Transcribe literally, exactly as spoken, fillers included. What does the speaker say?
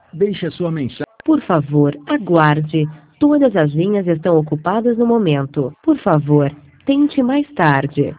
Deixe a sua mensagem. Por favor, aguarde. Todas as linhas estão ocupadas no momento. Por favor, tente mais tarde.